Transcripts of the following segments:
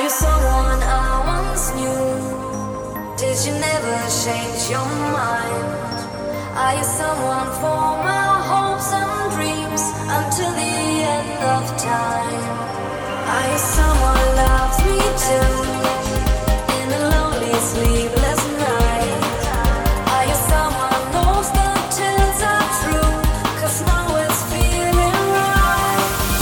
you someone I once knew? Did you never change your mind? Are you someone for my hopes and dreams until the end of time? Are you someone who loves me too in a lonely sleepless night? Are you someone who knows the tales are true? 'Cause now it's feeling right.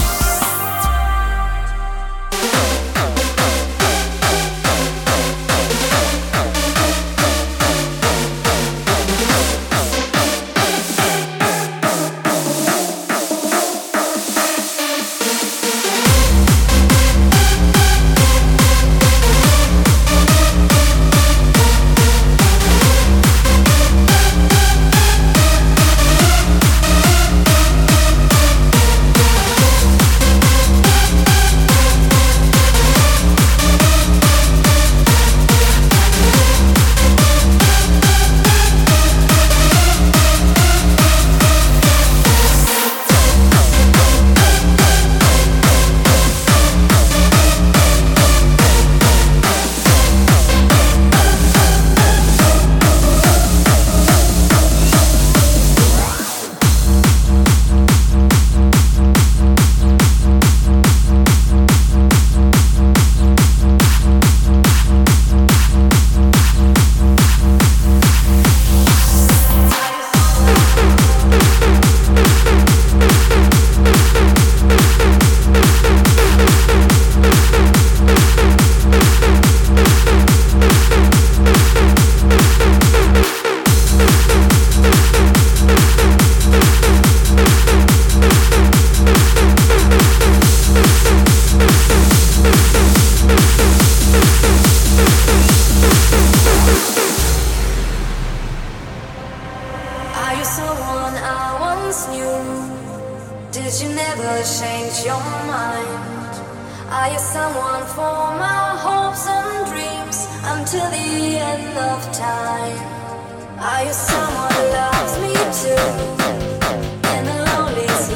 Are you someone I once knew? Did you never change your mind? Are you someone for my hopes and dreams until the end of time? Are you someone who loves me too in a lonely